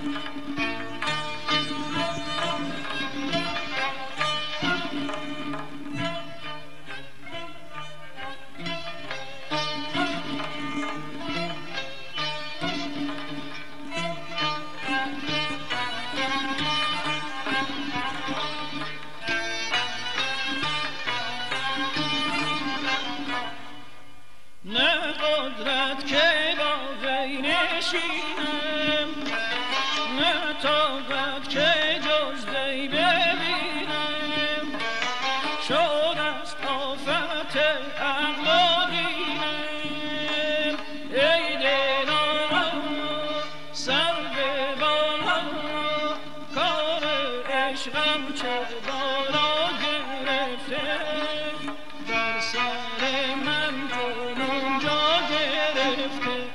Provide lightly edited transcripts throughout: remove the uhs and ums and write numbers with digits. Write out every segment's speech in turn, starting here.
نه قدرت که با وی نشینم، نه طاقت که جز وی ببینم. شد است آفت عقل و دینم، ای دلارا سر به بالا، کار عشقم چه بارا گرفته، بر سر من جنون جا گرفته.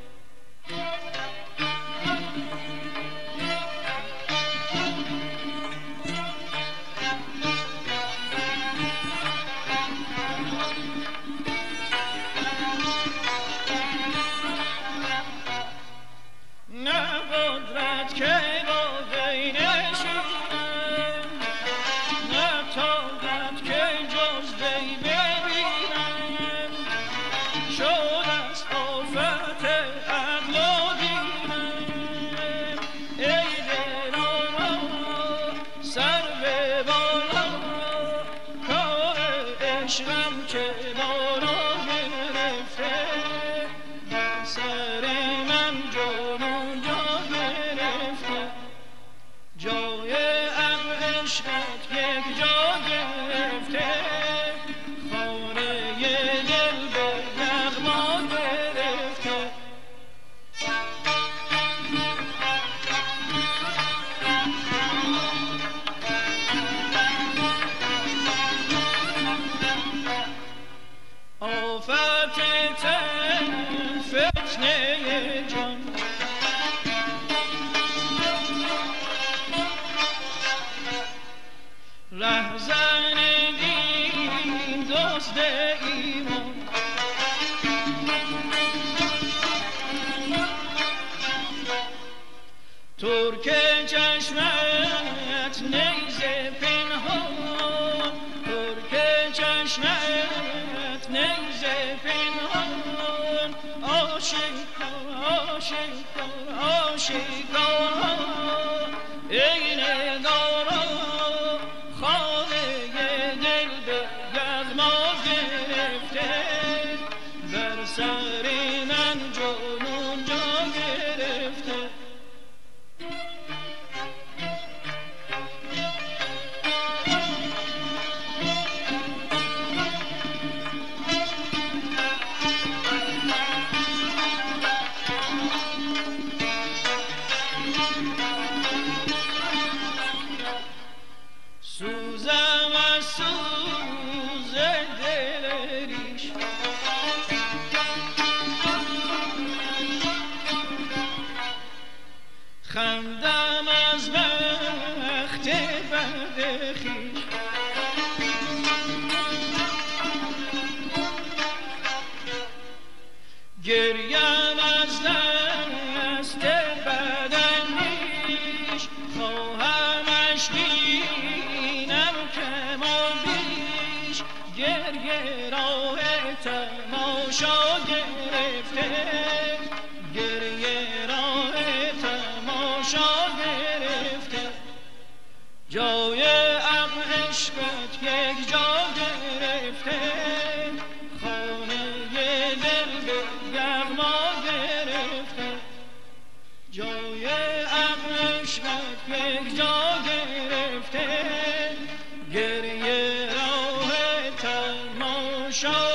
نه قدرت که با وی نشینم، نه طاقت که جز وی ببینم. شد است آفت عقل و دینم، ای دلارا سر به بالا، کار عشقم چه بارا گرفته، بر سر من جنون جا گرفته. جای عشقت یک جا گرفته، خانه دل به یغما گرفته. آفت تن فتنه جان، رهزن دین دزد ایمان. ترک چشمت نیزه پنهان، ترک چشمت نیزه پنهان. آشکار آشکار آشکار، ای نگارا خانه دل به یغما گرفته، بر سر من جنون جا گرفته. سوزم از سوز دل ریش، خندم از بخت بد خویش. گریم از دست بداندیش، خواهمش بینم کم و بیش. گریه راه تماشا گرفته، گریه راه تماشا گرفته. جای عقل عشقت یک جا گرفته، خانه دل به یغما گرفته. جای عقل عشقت یک جا گرفته، گریه راه تماشا